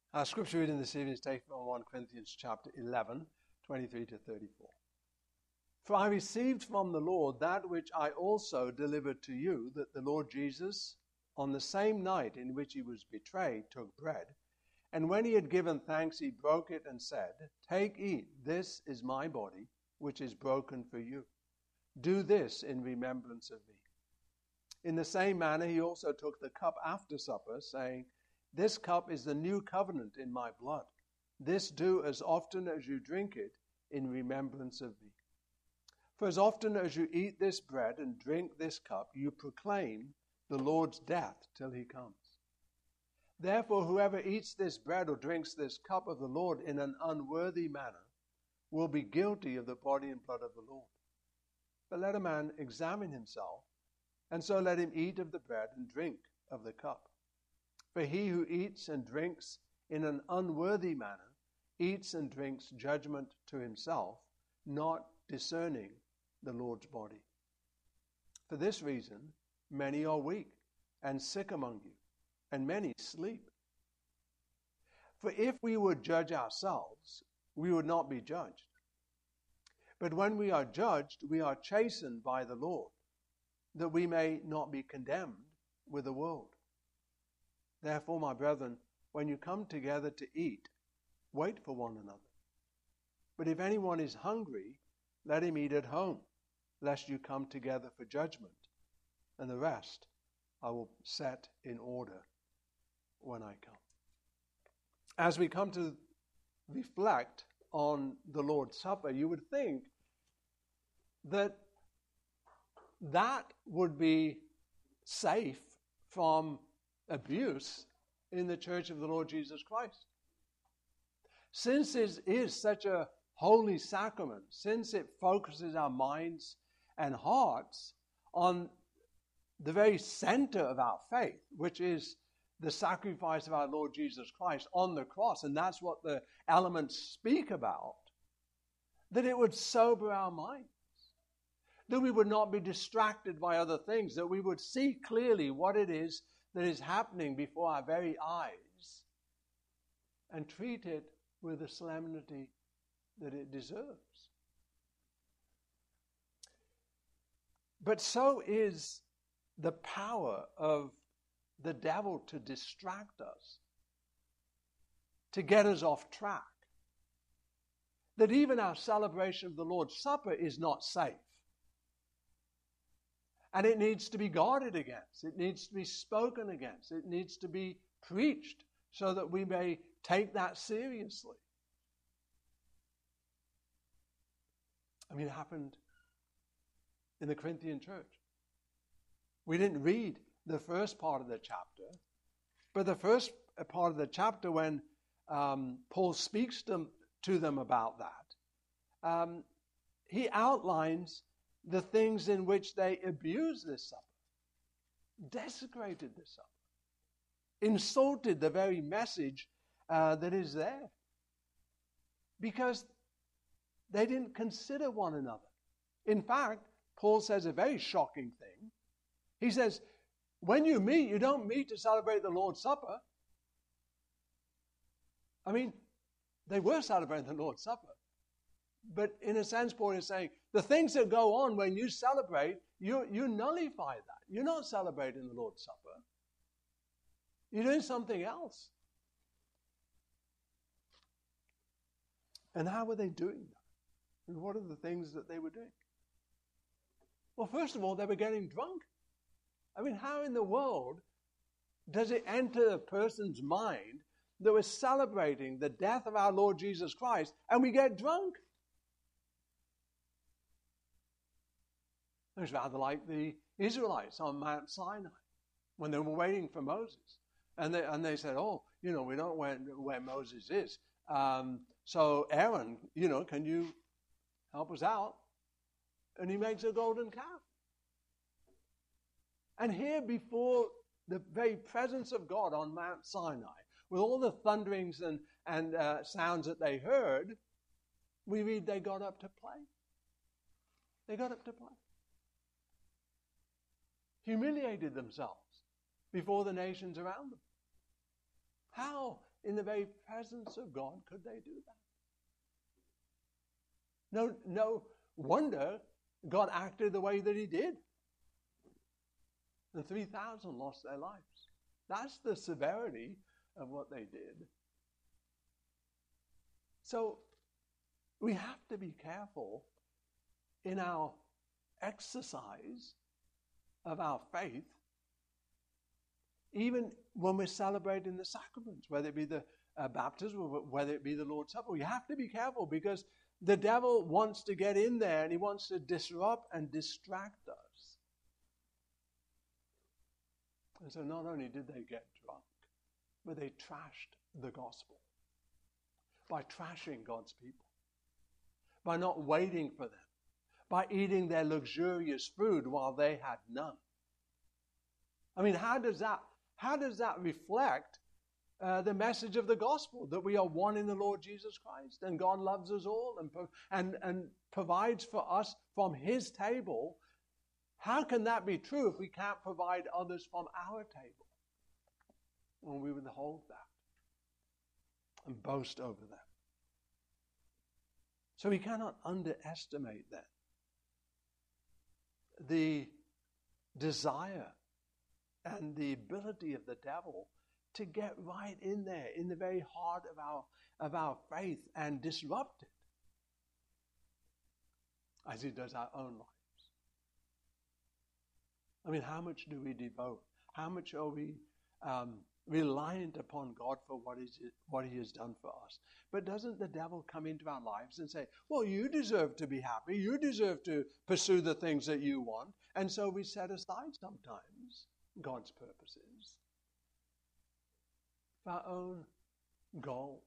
Our scripture reading this evening is taken from 1 Corinthians chapter 11, 23 to 34. For I received from the Lord that which I also delivered to you, that the Lord Jesus, on the same night in which he was betrayed, took bread, and when he had given thanks, he broke it and said, Take, eat, this is my body, which is broken for you. Do this in remembrance of me. In the same manner he also took the cup after supper, saying, This cup is the new covenant in my blood. This do as often as you drink it in remembrance of me. For as often as you eat this bread and drink this cup, you proclaim the Lord's death till he comes. Therefore, whoever eats this bread or drinks this cup of the Lord in an unworthy manner will be guilty of the body and blood of the Lord. But let a man examine himself, and so let him eat of the bread and drink of the cup. For he who eats and drinks in an unworthy manner eats and drinks judgment to himself, not discerning the Lord's body. For this reason, many are weak and sick among you, and many sleep. For if we would judge ourselves, we would not be judged. But when we are judged, we are chastened by the Lord, that we may not be condemned with the world. Therefore, my brethren, when you come together to eat, wait for one another. But if anyone is hungry, let him eat at home, lest you come together for judgment. And the rest I will set in order when I come. As we come to reflect on the Lord's Supper, you would think that would be safe from abuse in the Church of the Lord Jesus Christ. Since it is such a holy sacrament, since it focuses our minds and hearts on the very center of our faith, which is the sacrifice of our Lord Jesus Christ on the cross, and that's what the elements speak about, that it would sober our minds, that we would not be distracted by other things, that we would see clearly what it is that is happening before our very eyes and treat it with the solemnity that it deserves. But so is the power of the devil to distract us, to get us off track. That even our celebration of the Lord's Supper is not safe. And it needs to be guarded against. It needs to be spoken against. It needs to be preached so that we may take that seriously. I mean, it happened in the Corinthian church. We didn't read the first part of the chapter, but the first part of the chapter when Paul speaks to them about that, he outlines the things in which they abused this supper, desecrated this supper, insulted the very message that is there, because they didn't consider one another. In fact, Paul says a very shocking thing. He says, when you meet, you don't meet to celebrate the Lord's Supper. I mean, they were celebrating the Lord's Supper. But in a sense, Paul is saying, the things that go on when you celebrate, you nullify that. You're not celebrating the Lord's Supper. You're doing something else. And how were they doing that? And what are the things that they were doing? Well, first of all, they were getting drunk. I mean, how in the world does it enter a person's mind that we're celebrating the death of our Lord Jesus Christ and we get drunk? It's rather like the Israelites on Mount Sinai when they were waiting for Moses. And they said, oh, we don't know where Moses is. So Aaron, can you help us out? And he makes a golden calf. And here before the very presence of God on Mount Sinai, with all the thunderings and sounds that they heard, we read they got up to play. They got up to play. Humiliated themselves before the nations around them. How in the very presence of God, could they do that? No wonder God acted the way that he did. And 3,000 lost their lives. That's the severity of what they did. So we have to be careful in our exercise of our faith, even when we're celebrating the sacraments, whether it be the baptism or whether it be the Lord's Supper. We have to be careful because the devil wants to get in there and he wants to disrupt and distract us. And so not only did they get drunk, but they trashed the gospel by trashing God's people, by not waiting for them, by eating their luxurious food while they had none. I mean, how does that reflect the message of the gospel, that we are one in the Lord Jesus Christ and God loves us all and provides for us from his table? How can that be true if we can't provide others from our table? When we withhold that and boast over them. So we cannot underestimate that. The desire and the ability of the devil to get right in there, in the very heart of our faith and disrupt it, as he does our own lives. I mean, how much do we devote? How much are we reliant upon God for what he has done for us? But doesn't the devil come into our lives and say, well, you deserve to be happy. You deserve to pursue the things that you want. And so we set aside sometimes God's purposes for our own goals.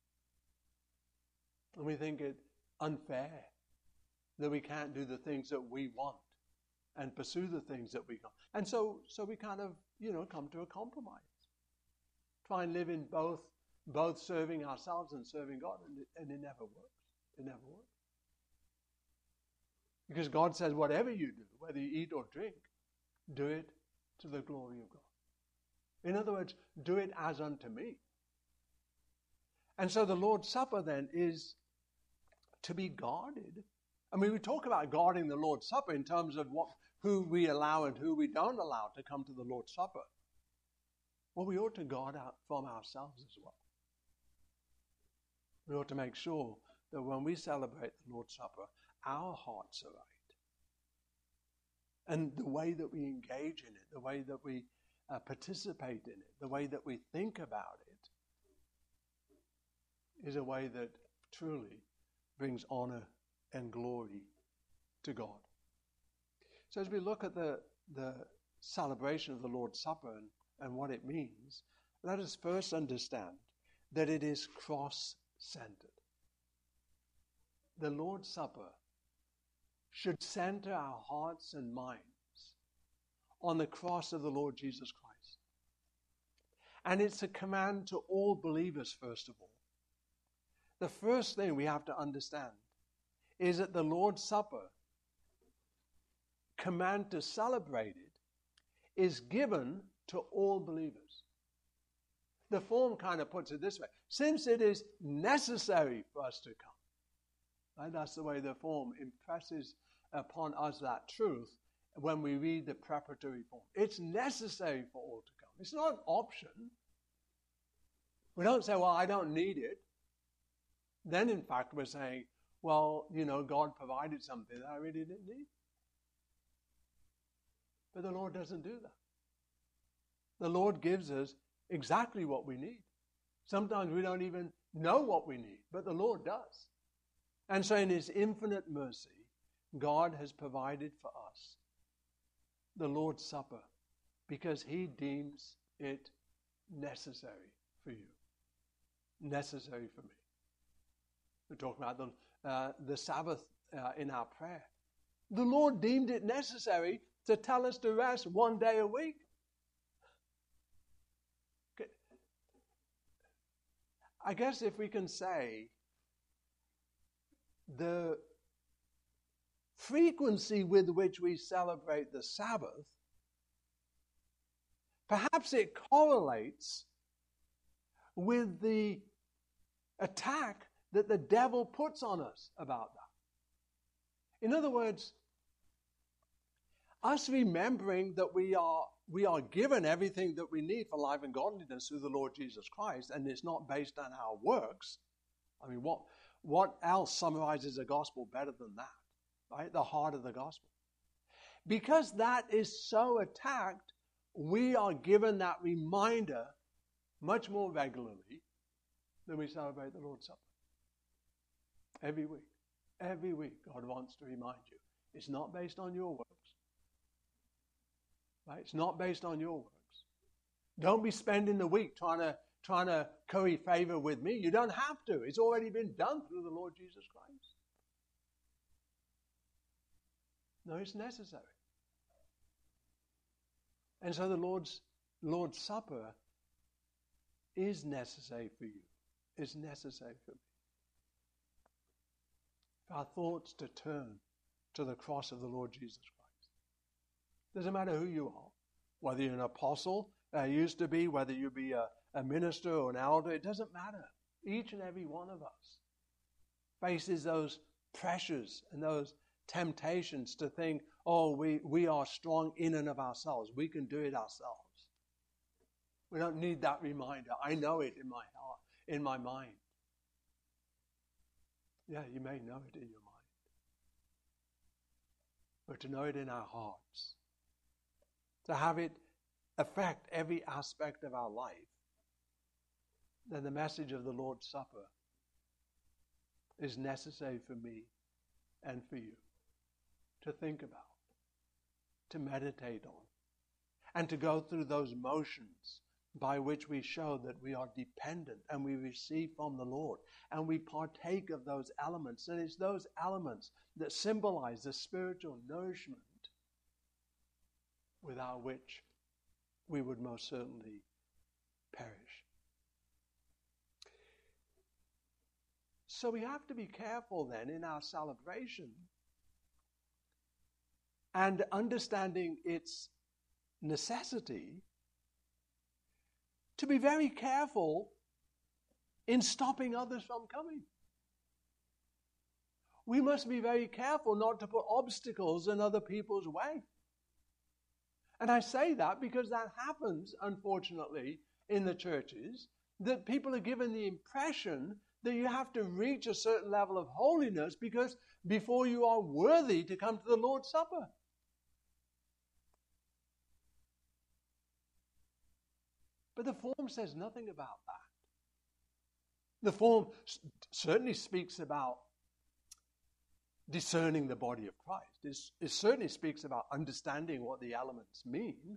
And we think it unfair that we can't do the things that we want and pursue the things that we want. And so we kind of, come to a compromise. Try and live in both serving ourselves and serving God, and it never works. It never works. Because God says, whatever you do, whether you eat or drink, do it to the glory of God. In other words, do it as unto me. And so the Lord's Supper then is to be guarded. I mean, we talk about guarding the Lord's Supper in terms of who we allow and who we don't allow to come to the Lord's Supper. Well, we ought to guard out from ourselves as well. We ought to make sure that when we celebrate the Lord's Supper, our hearts are right. And the way that we engage in it, the way that we participate in it, the way that we think about it, is a way that truly brings honor and glory to God. So as we look at the celebration of the Lord's Supper and what it means, let us first understand that it is cross-centered. The Lord's Supper should center our hearts and minds on the cross of the Lord Jesus Christ. And it's a command to all believers, first of all. The first thing we have to understand is that the Lord's Supper, command to celebrate it, is given to all believers. The form kind of puts it this way: since it is necessary for us to come. Right? That's the way the form impresses upon us that truth when we read the preparatory form. It's necessary for all to come. It's not an option. We don't say, well, I don't need it. Then, in fact, we're saying, well, God provided something that I really didn't need. But the Lord doesn't do that. The Lord gives us exactly what we need. Sometimes we don't even know what we need, but the Lord does. And so in his infinite mercy, God has provided for us the Lord's Supper because he deems it necessary for you, necessary for me. We're talking about the Sabbath in our prayer. The Lord deemed it necessary to tell us to rest one day a week. Okay. I guess if we can say the frequency with which we celebrate the Sabbath, perhaps it correlates with the attack that the devil puts on us about that. In other words, us remembering that we are given everything that we need for life and godliness through the Lord Jesus Christ, and it's not based on our works. I mean, what else summarizes the gospel better than that, right? The heart of the gospel. Because that is so attacked, we are given that reminder much more regularly than we celebrate the Lord's Supper. Every week. Every week, God wants to remind you. It's not based on your works. Right? It's not based on your works. Don't be spending the week trying to curry favor with me. You don't have to. It's already been done through the Lord Jesus Christ. No, it's necessary. And so the Lord's Supper is necessary for you. It's necessary for me. For our thoughts to turn to the cross of the Lord Jesus Christ. Doesn't matter who you are, whether you're an apostle, used to be, whether you be a minister or an elder, it doesn't matter. Each and every one of us faces those pressures and those temptations to think, oh, we are strong in and of ourselves. We can do it ourselves. We don't need that reminder. I know it in my heart, in my mind. Yeah, you may know it in your mind. But to know it in our hearts, to have it affect every aspect of our life, then the message of the Lord's Supper is necessary for me and for you to think about, to meditate on, and to go through those motions by which we show that we are dependent and we receive from the Lord and we partake of those elements. And it's those elements that symbolize the spiritual nourishment without which we would most certainly perish. So we have to be careful then in our celebration and understanding its necessity to be very careful in stopping others from coming. We must be very careful not to put obstacles in other people's way. And I say that because that happens, unfortunately, in the churches, that people are given the impression that you have to reach a certain level of holiness because before you are worthy to come to the Lord's Supper. But the form says nothing about that. The form certainly speaks about discerning the body of Christ. It certainly speaks about understanding what the elements mean.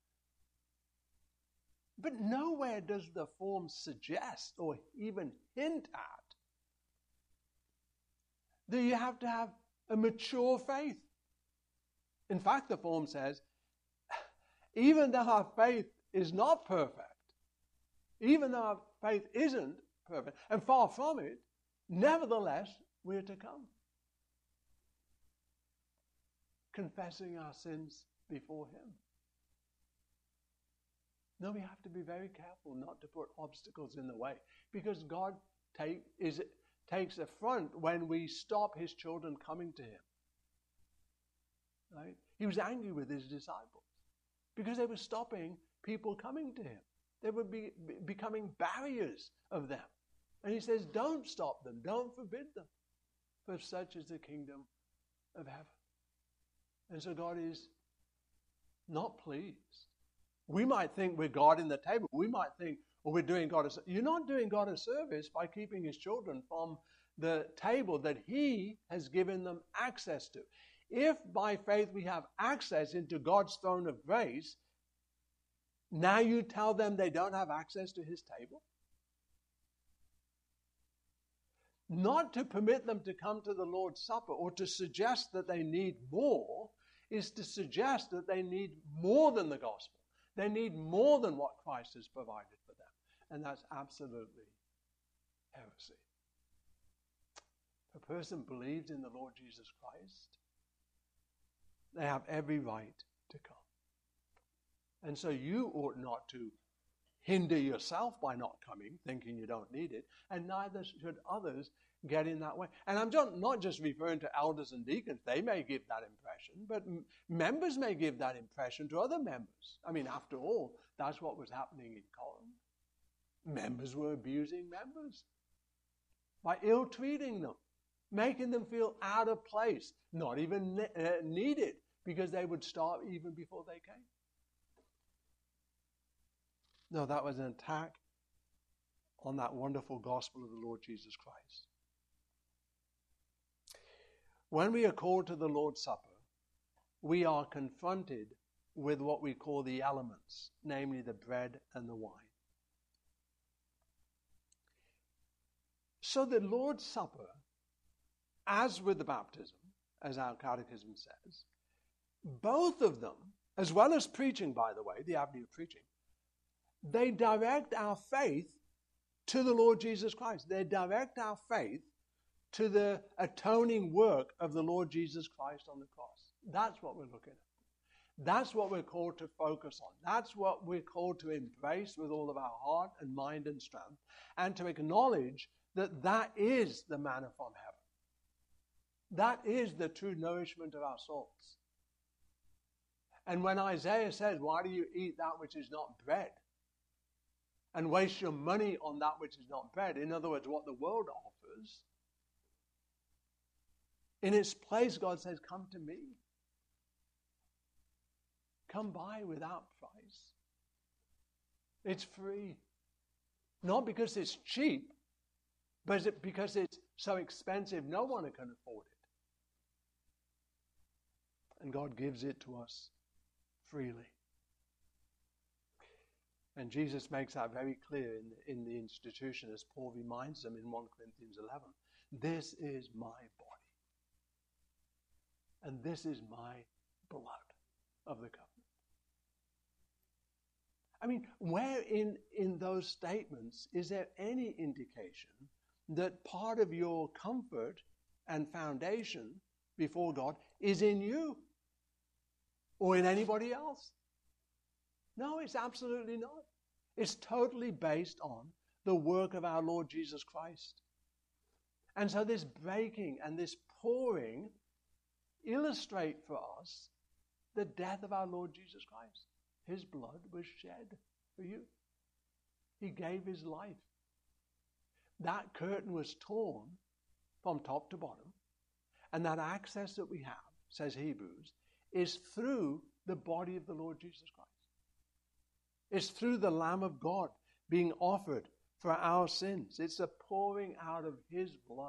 But nowhere does the form suggest or even hint at that you have to have a mature faith. In fact, the form says, even though our faith is not perfect, even though our faith isn't perfect, and far from it, nevertheless, we are to come. Confessing our sins before Him. No, we have to be very careful not to put obstacles in the way, because God takes affront when we stop His children coming to Him. Right? He was angry with His disciples because they were stopping people coming to Him. They would be becoming barriers of them. And He says, don't stop them, don't forbid them, for such is the kingdom of heaven. And so God is not pleased. We might think we're guarding the table. We might think, well, we're doing God a service. You're not doing God a service by keeping His children from the table that He has given them access to. If by faith we have access into God's throne of grace, now you tell them they don't have access to His table? Not to permit them to come to the Lord's Supper or to suggest that they need more is to suggest that they need more than the gospel. They need more than what Christ has provided for them. And that's absolutely heresy. If a person believes in the Lord Jesus Christ, they have every right to come. And so you ought not to hinder yourself by not coming, thinking you don't need it, and neither should others get in that way. And I'm not just referring to elders and deacons. They may give that impression, but members may give that impression to other members. I mean, after all, that's what was happening in Corinth. Members were abusing members by ill-treating them, making them feel out of place, not even needed, because they would start even before they came. No, that was an attack on that wonderful gospel of the Lord Jesus Christ. When we are called to the Lord's Supper, we are confronted with what we call the elements, namely the bread and the wine. So the Lord's Supper, as with the baptism, as our catechism says, both of them, as well as preaching, by the way, the avenue of preaching, they direct our faith to the Lord Jesus Christ. They direct our faith to the atoning work of the Lord Jesus Christ on the cross. That's what we're looking at. That's what we're called to focus on. That's what we're called to embrace with all of our heart and mind and strength, and to acknowledge that that is the manna from heaven. That is the true nourishment of our souls. And when Isaiah says, why do you eat that which is not bread? And waste your money on that which is not bread. In other words, what the world offers. In its place, God says, come to me. Come buy without price. It's free. Not because it's cheap, but because it's so expensive, no one can afford it. And God gives it to us freely. And Jesus makes that very clear in the institution, as Paul reminds them in 1 Corinthians 11. This is my body. And this is my blood of the covenant. I mean, where in those statements is there any indication that part of your comfort and foundation before God is in you or in anybody else? No, it's absolutely not. It's totally based on the work of our Lord Jesus Christ. And so this breaking and this pouring illustrate for us the death of our Lord Jesus Christ. His blood was shed for you. He gave his life. That curtain was torn from top to bottom. And that access that we have, says Hebrews, is through the body of the Lord Jesus Christ. It's through the Lamb of God being offered for our sins. It's the pouring out of his blood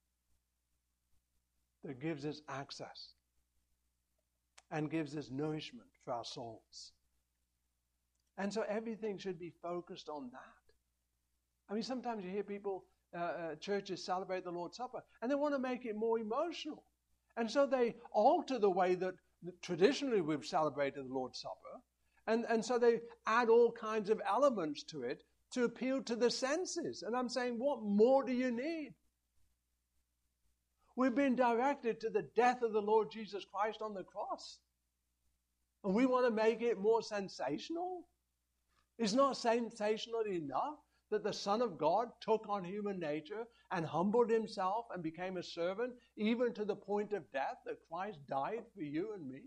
that gives us access and gives us nourishment for our souls. And so everything should be focused on that. I mean, sometimes you hear people, churches celebrate the Lord's Supper, and they want to make it more emotional. And so they alter the way that traditionally we've celebrated the Lord's Supper. And so they add all kinds of elements to it to appeal to the senses. And I'm saying, what more do you need? We've been directed to the death of the Lord Jesus Christ on the cross. And we want to make it more sensational? It's not sensational enough that the Son of God took on human nature and humbled himself and became a servant, even to the point of death, that Christ died for you and me?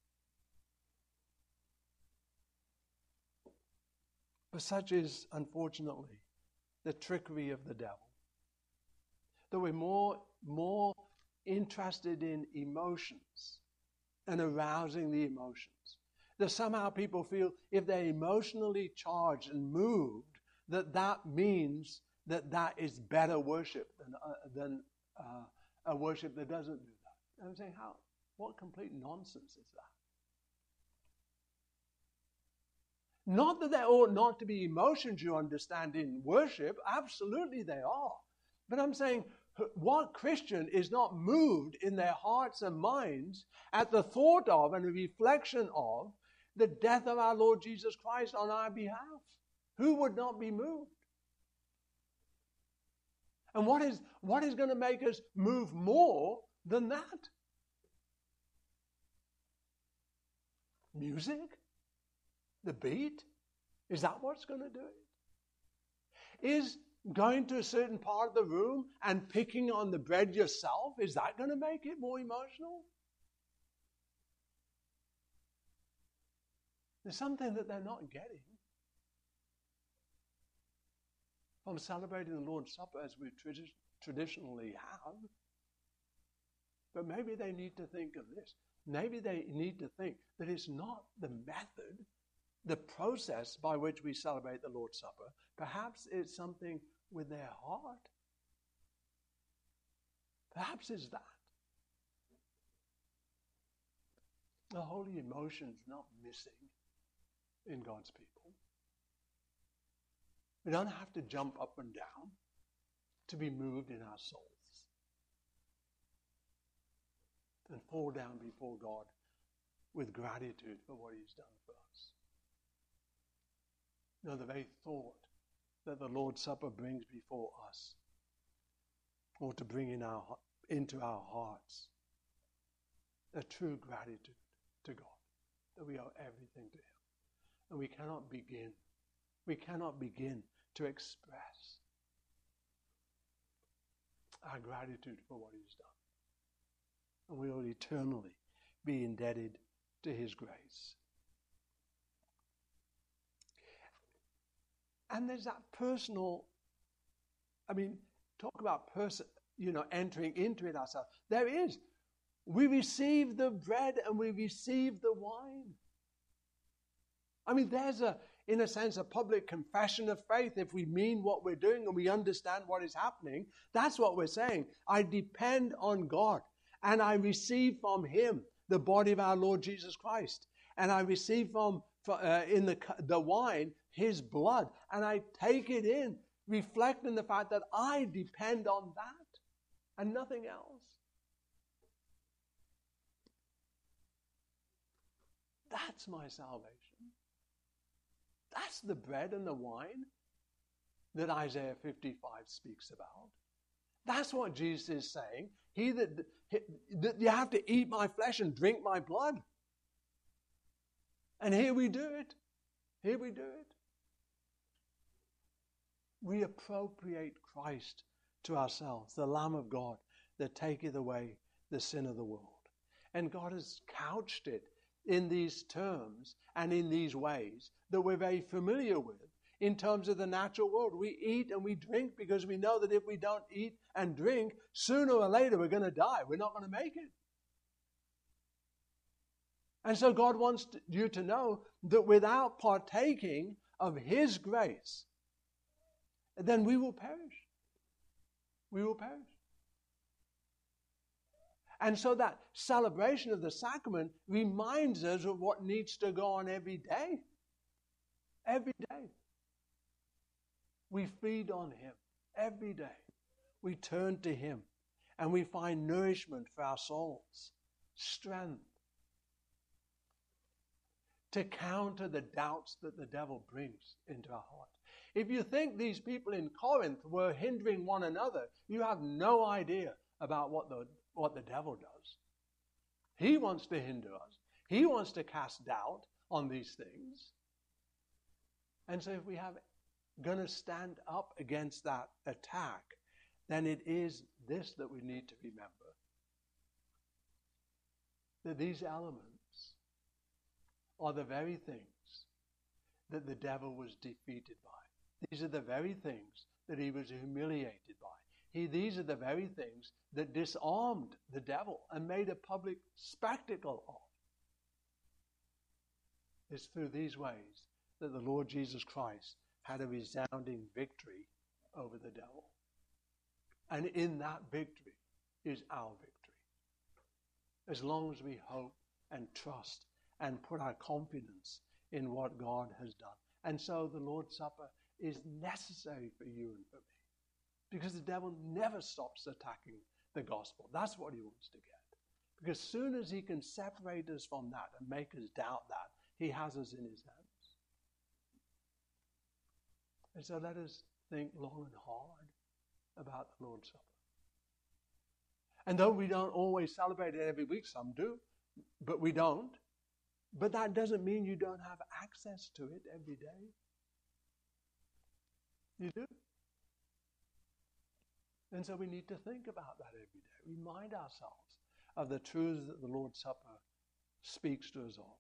But such is, unfortunately, the trickery of the devil. That we're more interested in emotions and arousing the emotions. That somehow people feel if they're emotionally charged and moved, that means that is better worship than a worship that doesn't do that. And I'm saying, how? What complete nonsense is that? Not that there ought not to be emotions, you understand, in worship. Absolutely they are. But I'm saying, what Christian is not moved in their hearts and minds at the thought of and a reflection of the death of our Lord Jesus Christ on our behalf? Who would not be moved? And what is going to make us move more than that? Music? The beat? Is that what's going to do it? Is going to a certain part of the room and picking on the bread yourself, is that going to make it more emotional? There's something that they're not getting from celebrating the Lord's Supper as we traditionally have. But maybe they need to think of this. Maybe they need to think that it's not the method, the process by which we celebrate the Lord's Supper. Perhaps it's something with their heart. Perhaps it's that. The holy emotion's not missing in God's people. We don't have to jump up and down to be moved in our souls and fall down before God with gratitude for what He's done for us. No, the very thought that the Lord's Supper brings before us, or to bring into our hearts, a true gratitude to God, that we owe everything to Him. And we cannot begin to express our gratitude for what He's done. And we will eternally be indebted to His grace. And there's that personal, talk about entering into it ourselves. There is. We receive the bread and we receive the wine. There's in a sense, a public confession of faith. If we mean what we're doing and we understand what is happening, that's what we're saying. I depend on God and I receive from Him the body of our Lord Jesus Christ. And I receive in the wine His blood, and I take it in, reflecting the fact that I depend on that and nothing else. That's my salvation. That's the bread and the wine that Isaiah 55 speaks about. That's what Jesus is saying. That you have to eat my flesh and drink my blood. And here we do it. Here we do it. We appropriate Christ to ourselves, the Lamb of God that taketh away the sin of the world. And God has couched it in these terms and in these ways that we're very familiar with in terms of the natural world. We eat and we drink because we know that if we don't eat and drink, sooner or later we're going to die. We're not going to make it. And so God wants you to know that without partaking of His grace, then we will perish. We will perish. And so that celebration of the sacrament reminds us of what needs to go on every day. Every day. We feed on Him every day. We turn to Him and we find nourishment for our souls, strength to counter the doubts that the devil brings into our heart. If you think these people in Corinth were hindering one another, you have no idea about what the devil does. He wants to hinder us. He wants to cast doubt on these things. And so if we have going to stand up against that attack, then it is this that we need to remember. That these elements are the very things that the devil was defeated by. These are the very things that he was humiliated by. These are the very things that disarmed the devil and made a public spectacle of. It's through these ways that the Lord Jesus Christ had a resounding victory over the devil. And in that victory is our victory. As long as we hope and trust and put our confidence in what God has done. And so the Lord's Supper is necessary for you and for me. Because the devil never stops attacking the gospel. That's what he wants to get. Because as soon as he can separate us from that and make us doubt that, he has us in his hands. And so let us think long and hard about the Lord's Supper. And though we don't always celebrate it every week, some do, but we don't. But that doesn't mean you don't have access to it every day. You do. And so we need to think about that every day. Remind ourselves of the truths that the Lord's Supper speaks to us of.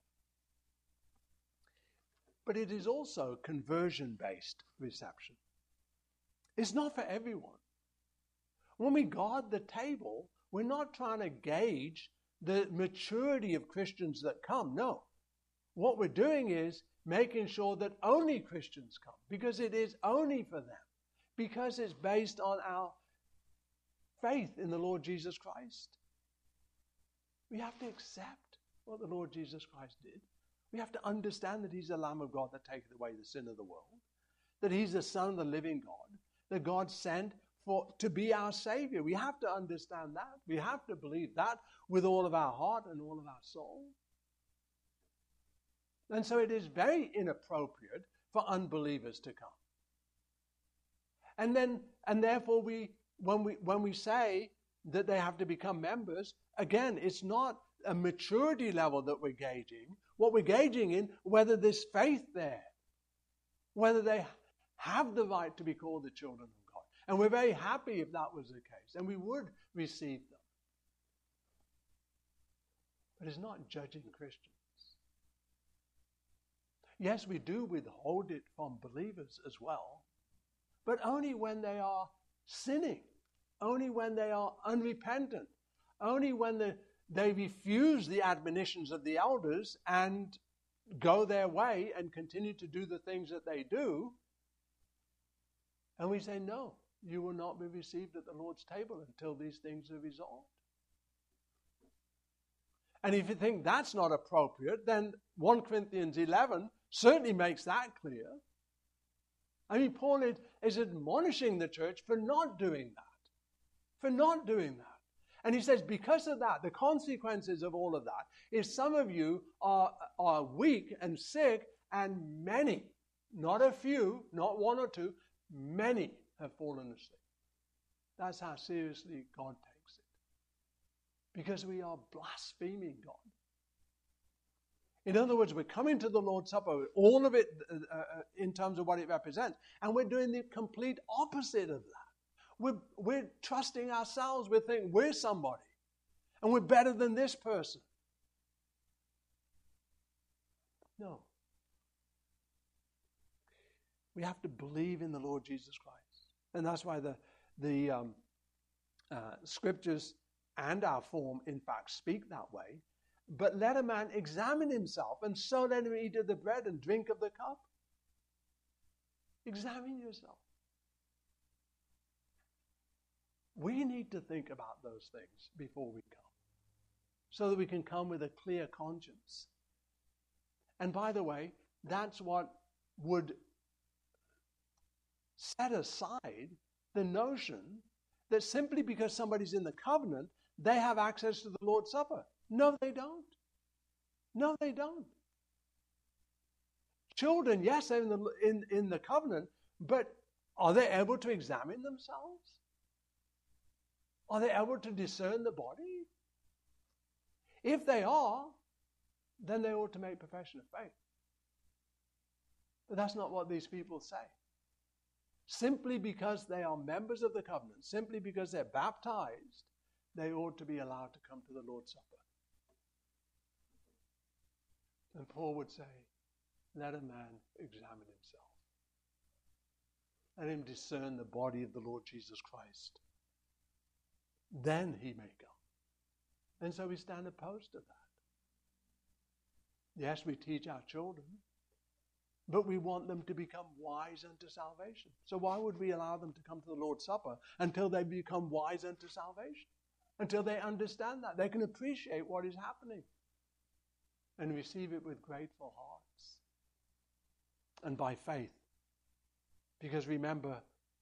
But it is also conversion-based reception. It's not for everyone. When we guard the table, we're not trying to gauge the maturity of Christians that come. No. What we're doing is making sure that only Christians come, because it is only for them, because it's based on our faith in the Lord Jesus Christ. We have to accept what the Lord Jesus Christ did. We have to understand that He's the Lamb of God that taketh away the sin of the world, that He's the Son of the living God, that God sent to be our Savior. We have to understand that. We have to believe that with all of our heart and all of our soul. And so it is very inappropriate for unbelievers to come. And therefore when we say that they have to become members, again, it's not a maturity level that we're gauging. What we're gauging in, whether there's faith there, whether they have the right to be called the children of God. And we're very happy if that was the case, and we would receive them. But it's not judging Christians. Yes, we do withhold it from believers as well, but only when they are sinning, only when they are unrepentant, only when they refuse the admonitions of the elders and go their way and continue to do the things that they do. And we say, no, you will not be received at the Lord's table until these things are resolved. And if you think that's not appropriate, then 1 Corinthians 11 certainly makes that clear. I mean, Paul is admonishing the church for not doing that. For not doing that. And he says, because of that, the consequences of all of that is some of you are weak and sick, and many, not a few, not one or two, many have fallen asleep. That's how seriously God takes it. Because we are blaspheming God. In other words, we're coming to the Lord's Supper, all of it in terms of what it represents, and we're doing the complete opposite of that. We're trusting ourselves. We're thinking we're somebody, and we're better than this person. No. We have to believe in the Lord Jesus Christ. And that's why the scriptures and our form, in fact, speak that way. But let a man examine himself, and so let him eat of the bread and drink of the cup. Examine yourself. We need to think about those things before we come, so that we can come with a clear conscience. And by the way, that's what would set aside the notion that simply because somebody's in the covenant, they have access to the Lord's Supper. No, they don't. No, they don't. Children, yes, they're in the covenant, but are they able to examine themselves? Are they able to discern the body? If they are, then they ought to make profession of faith. But that's not what these people say. Simply because they are members of the covenant, simply because they're baptized, they ought to be allowed to come to the Lord's Supper. And Paul would say, let a man examine himself. Let him discern the body of the Lord Jesus Christ. Then he may come. And so we stand opposed to that. Yes, we teach our children, but we want them to become wise unto salvation. So why would we allow them to come to the Lord's Supper until they become wise unto salvation? Until they understand that. They can appreciate what is happening and receive it with grateful hearts and by faith. Because remember,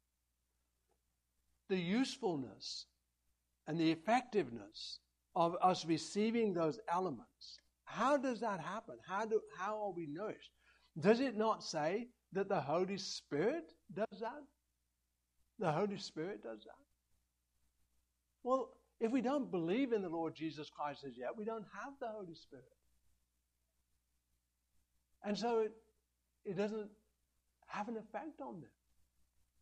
the usefulness and the effectiveness of us receiving those elements, how does that happen? How are we nourished? Does it not say that the Holy Spirit does that? The Holy Spirit does that? Well, if we don't believe in the Lord Jesus Christ as yet, we don't have the Holy Spirit. And so it doesn't have an effect on them.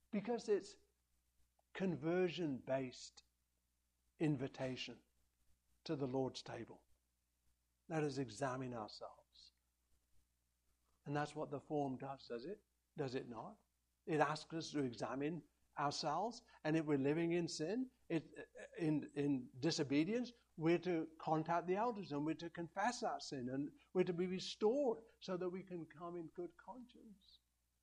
Because it's conversion-based invitation to the Lord's table. Let us examine ourselves. And that's what the form does, does it? Does it not? It asks us to examine ourselves, and if we're living in sin, in disobedience, we're to contact the elders, and we're to confess our sin, and we're to be restored so that we can come in good conscience.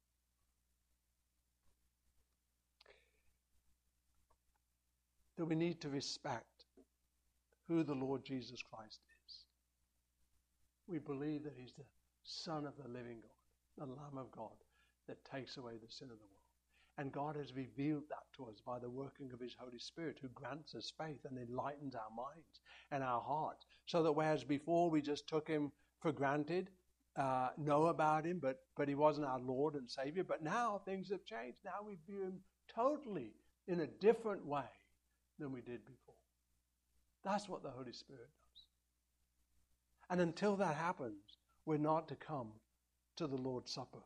That we need to respect who the Lord Jesus Christ is. We believe that He's the Son of the living God, the Lamb of God that takes away the sin of the world. And God has revealed that to us by the working of His Holy Spirit, who grants us faith and enlightens our minds and our hearts. So that whereas before we just took Him for granted, know about Him, but He wasn't our Lord and Savior. But now things have changed. Now we view Him totally in a different way than we did before. That's what the Holy Spirit does. And until that happens, we're not to come to the Lord's Supper.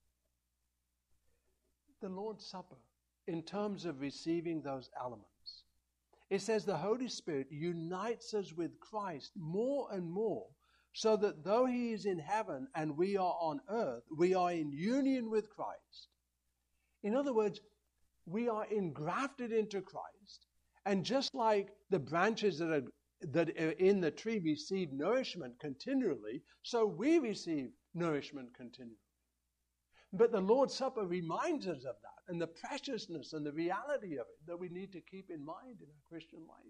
The Lord's Supper, in terms of receiving those elements, it says the Holy Spirit unites us with Christ more and more, so that though He is in heaven and we are on earth, we are in union with Christ. In other words, we are engrafted into Christ, and just like the branches that are in the tree receive nourishment continually, so we receive nourishment continually. But the Lord's Supper reminds us of that, and the preciousness and the reality of it that we need to keep in mind in our Christian life.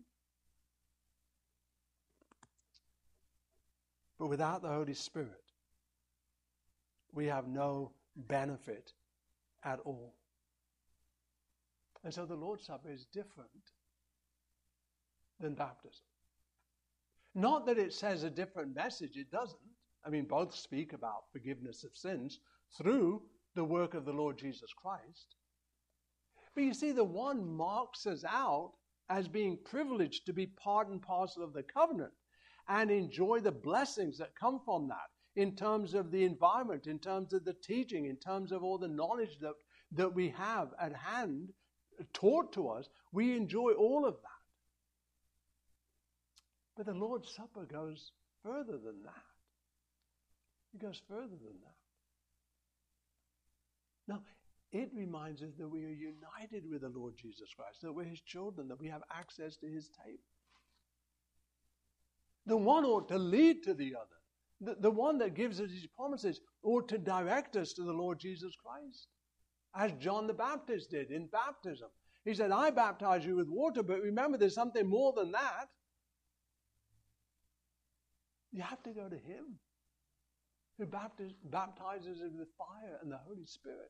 But without the Holy Spirit, we have no benefit at all. And so the Lord's Supper is different than baptism. Not that it says a different message, it doesn't. I mean, both speak about forgiveness of sins through the work of the Lord Jesus Christ. But you see, the one marks us out as being privileged to be part and parcel of the covenant and enjoy the blessings that come from that in terms of the environment, in terms of the teaching, in terms of all the knowledge that we have at hand taught to us. We enjoy all of that. But the Lord's Supper goes further than that. It goes further than that. Now, it reminds us that we are united with the Lord Jesus Christ, that we're His children, that we have access to His table. The one ought to lead to the other. The one that gives us His promises ought to direct us to the Lord Jesus Christ, as John the Baptist did in baptism. He said, I baptize you with water, but remember there's something more than that. You have to go to Him, who baptizes us with fire and the Holy Spirit.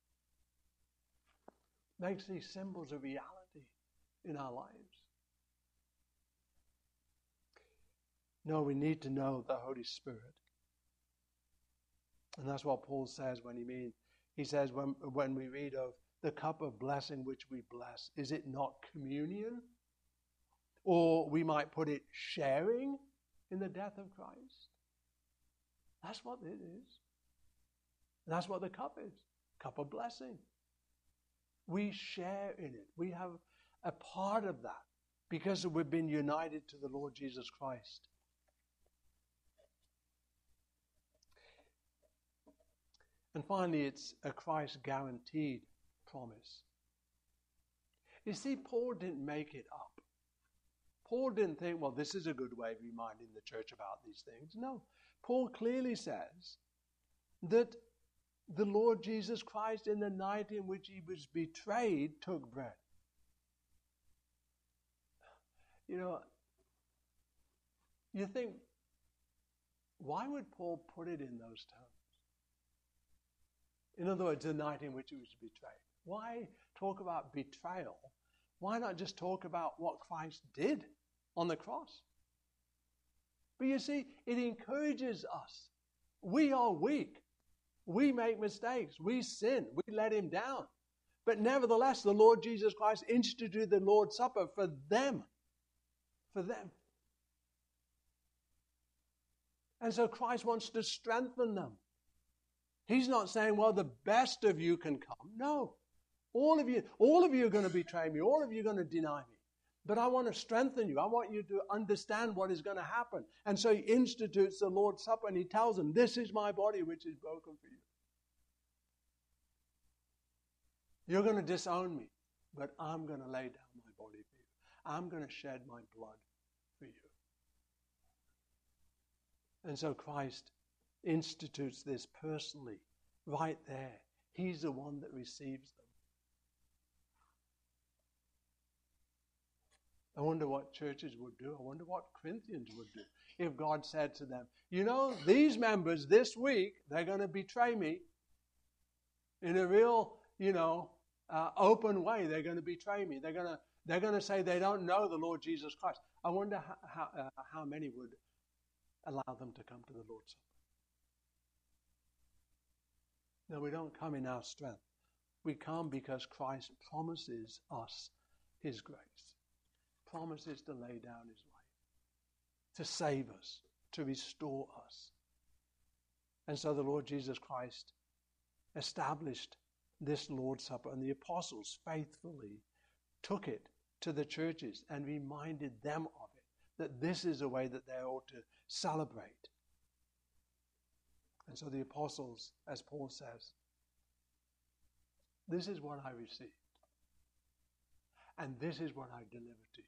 Makes these symbols a reality in our lives. No, we need to know the Holy Spirit. And that's what Paul says when he says when we read of the cup of blessing which we bless, is it not communion? Or we might put it sharing in the death of Christ. That's what it is. That's what the cup is. Cup of blessing. We share in it. We have a part of that because we've been united to the Lord Jesus Christ. And finally, it's a Christ-guaranteed promise. You see, Paul didn't make it up. Paul didn't think, well, this is a good way of reminding the church about these things. No. Paul clearly says that the Lord Jesus Christ, in the night in which He was betrayed, took bread. You know, you think, why would Paul put it in those terms? In other words, the night in which He was betrayed. Why talk about betrayal? Why not just talk about what Christ did on the cross? But you see, it encourages us. We are weak. We make mistakes. We sin. We let Him down. But nevertheless, the Lord Jesus Christ instituted the Lord's Supper for them. For them. And so Christ wants to strengthen them. He's not saying, well, the best of you can come. No. All of you are going to betray me. All of you are going to deny me. But I want to strengthen you. I want you to understand what is going to happen. And so he institutes the Lord's Supper and he tells them, this is my body which is broken for you. You're going to disown me, but I'm going to lay down my body for you. I'm going to shed my blood for you. And so Christ institutes this personally, right there. He's the one that receives them. I wonder what churches would do. I wonder what Corinthians would do if God said to them, you know, these members this week, they're going to betray me in a real, open way. They're going to betray me. They're going to say they don't know the Lord Jesus Christ. I wonder how many would allow them to come to the Lord's Supper. No, we don't come in our strength. We come because Christ promises us his grace. Promises to lay down his life, to save us, to restore us. And so the Lord Jesus Christ established this Lord's Supper, and the apostles faithfully took it to the churches and reminded them of it, that this is a way that they ought to celebrate. And so the apostles, as Paul says, this is what I received, and this is what I delivered to you.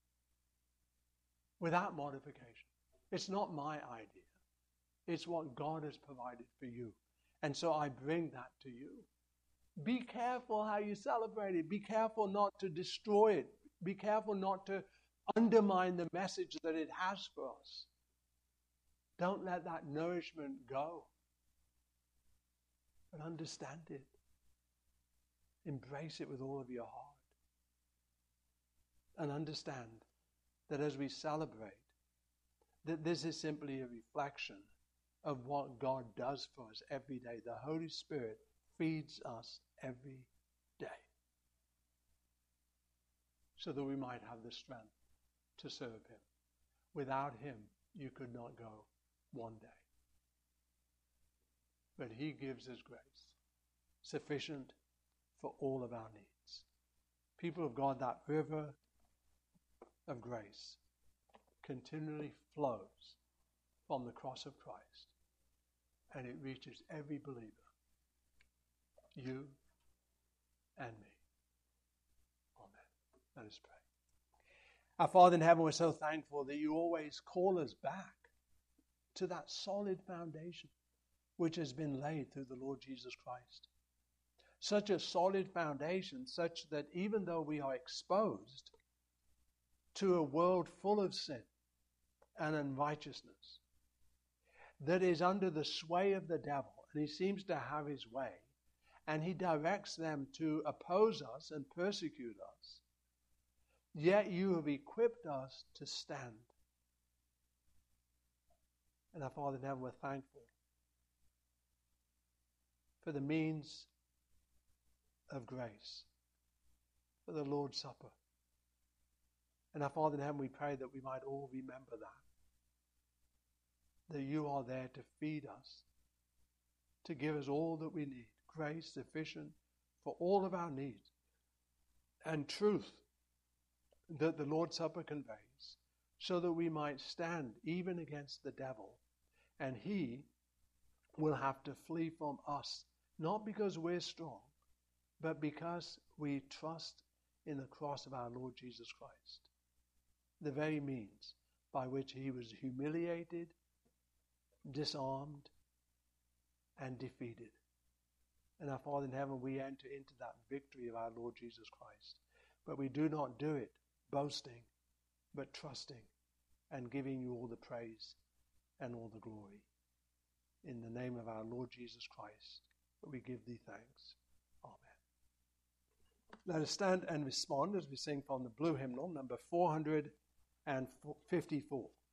Without modification. It's not my idea. It's what God has provided for you. And so I bring that to you. Be careful how you celebrate it. Be careful not to destroy it. Be careful not to undermine the message that it has for us. Don't let that nourishment go. But understand it. Embrace it with all of your heart. And understand that as we celebrate, that this is simply a reflection of what God does for us every day. The Holy Spirit feeds us every day so that we might have the strength to serve him. Without him, you could not go one day. But he gives his grace, sufficient for all of our needs. People of God, that river of grace continually flows from the cross of Christ, and it reaches every believer, you and me. Amen. Let us pray. Our Father in heaven, we're so thankful that you always call us back to that solid foundation which has been laid through the Lord Jesus Christ. Such a solid foundation, such that even though we are exposed to a world full of sin and unrighteousness that is under the sway of the devil, and he seems to have his way, and he directs them to oppose us and persecute us, yet you have equipped us to stand. And our Father in heaven, we're thankful for the means of grace, for the Lord's Supper. And our Father in heaven, we pray that we might all remember that you are there to feed us, to give us all that we need, grace sufficient for all of our needs, and truth that the Lord's Supper conveys, so that we might stand even against the devil, and he will have to flee from us, not because we're strong, but because we trust in the cross of our Lord Jesus Christ, the very means by which he was humiliated, disarmed, and defeated. And our Father in heaven, we enter into that victory of our Lord Jesus Christ. But we do not do it boasting, but trusting and giving you all the praise and all the glory. In the name of our Lord Jesus Christ, we give thee thanks. Amen. Let us stand and respond as we sing from the blue hymnal, number 454.